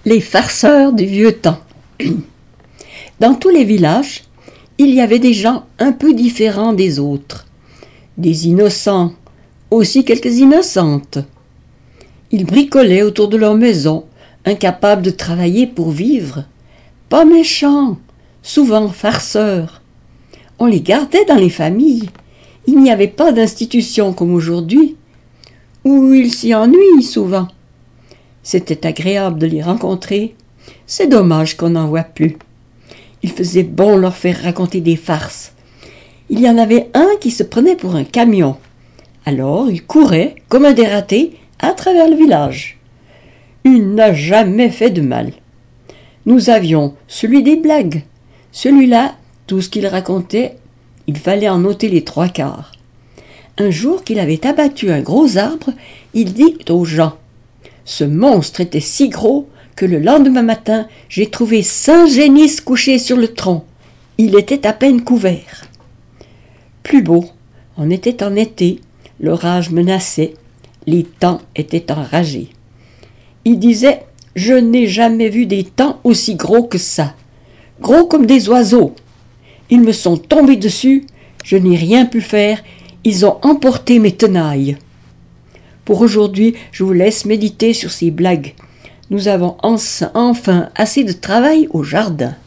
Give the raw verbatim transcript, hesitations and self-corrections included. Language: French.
Les farceurs du vieux temps. Dans tous les villages, il y avait des gens un peu différents des autres. Des innocents, aussi quelques innocentes. Ils bricolaient autour de leur maison, incapables de travailler pour vivre. Pas méchants, souvent farceurs. On les gardait dans les familles. Il n'y avait pas d'institution comme aujourd'hui, où ils s'y ennuient souvent. C'était agréable de les rencontrer. C'est dommage qu'on n'en voit plus. Il faisait bon leur faire raconter des farces. Il y en avait un qui se prenait pour un camion. Alors il courait, comme un dératé, à travers le village. Il n'a jamais fait de mal. Nous avions celui des blagues. Celui-là, tout ce qu'il racontait, il fallait en noter les trois quarts. Un jour qu'il avait abattu un gros arbre, il dit aux gens: « Ce monstre était si gros que le lendemain matin, j'ai trouvé Saint-Génis couché sur le tronc. Il était à peine couvert. » Plus beau, on était en été, l'orage menaçait, les temps étaient enragés. Il disait: « Je n'ai jamais vu des temps aussi gros que ça, gros comme des oiseaux. Ils me sont tombés dessus, je n'ai rien pu faire, ils ont emporté mes tenailles. » Pour aujourd'hui, je vous laisse méditer sur ces blagues. Nous avons enfin assez de travail au jardin.